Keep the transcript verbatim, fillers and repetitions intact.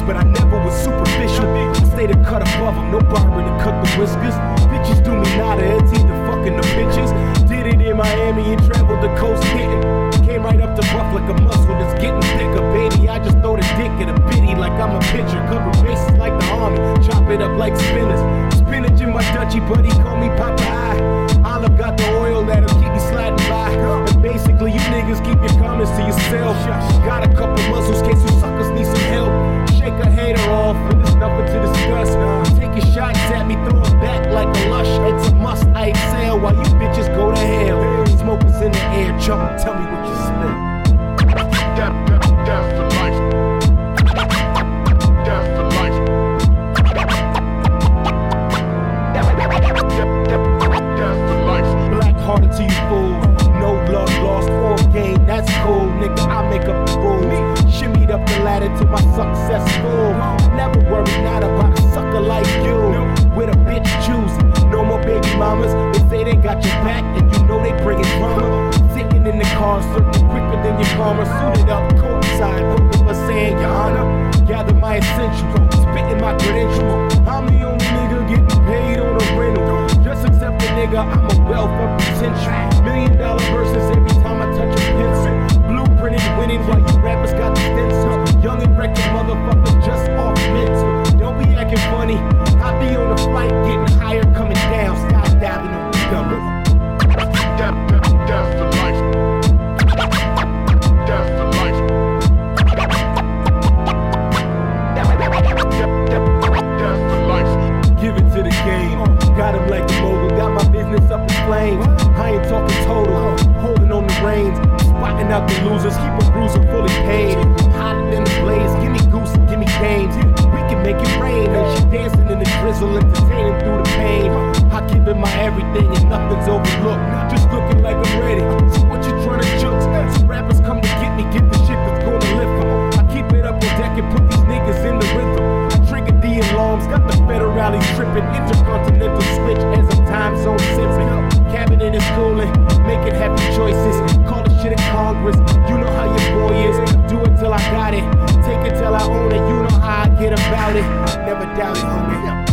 but I never was superficial. I stayed a cut above them, no barber to cut the whiskers. Bitches do me nada, it's either fucking the bitches. Did it in Miami and traveled the coast hitting. Came right up to rough like a muscle that's getting thicker, baby. I just throw the dick at a bitty like I'm a pitcher. Cover bases like the army, chop it up like spinners. Spinach in my Dutchie, buddy, call me Popeye. Olive got the oil that'll keep me sliding by. And basically, you niggas keep your comments to yourself. Got a couple muscles, case you suckers need some help. Shake a hater off, but there's nothing to discuss. Taking shots at me, throw it back like a lush. It's a must, I excel while you bitches go to hell. Smoke is in the air, jump, tell me what you smell. Death, death, death for life. Death for life. Death, death for life. Black hearted to you fool. No love lost or gain, that's cool. Nigga, I make up the rules. Shimmied up the ladder to my successful. Never worry not about a sucker like you. With a bitch choosing, no more baby mamas. They say they got your back and you know they bringing drama. Sitting in the car, circling quicker than your karma. Suited up, courtside, hoping for saying your honor. Gather my essentials, spitting my credentials. I'm the only nigga getting paid on a rental. Just accept the nigga, I'm a wealth of potential. Million dollar verses every time I touch a pencil. Blueprinted winning while you rappers got the stencil. Young and wrecking motherfucker just off mental. Don't be acting funny, I be on the flight getting higher coming down. Skydiving on the dumber. Death, death, death for life. Death for life. Death, death, death for life. Give it to the game. Got him like a mogul. Got my business up in flames. I ain't talking total. Holding on the reins. Spotting out the losers. Keep a bruiser fully paid. Hotter than the blaze. Give me goose and give me games. We can make it rain. And she dancing in the drizzle. Entertaining through the pain. I give it my everything and nothing's overlooked. Just looking like I'm ready. So what you trying to joke? Some rappers come to get me. Get the shit that's gonna lift them. I keep it up on deck and put these niggas in the rhythm. I trigger the alarms. Got the federales tripping. Intercontinental switch as a time zone sipping. Cabinet is cooling, making happy choices. Call the shit in Congress, you know how your boy is. Do it till I got it, take it till I own it. You know how I get about it, never doubt it, homie.